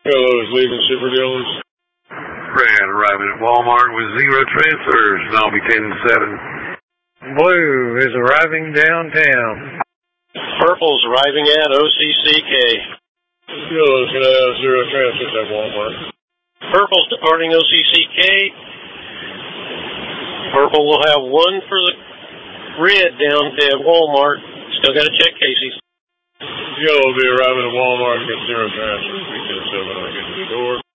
Yellow is leaving Super Dealers. Red arriving at Walmart with 0 transfers, and I'll be 10-7. Blue is arriving downtown. Purple's arriving at OCCK. Yellow's going to have 0 transfers at Walmart. Purple's departing OCCK. Purple will have 1 for the red down at Walmart. Still got to check Casey's. Yellow will be arriving at Walmart and get 0 transfers. We can still going to get to the door.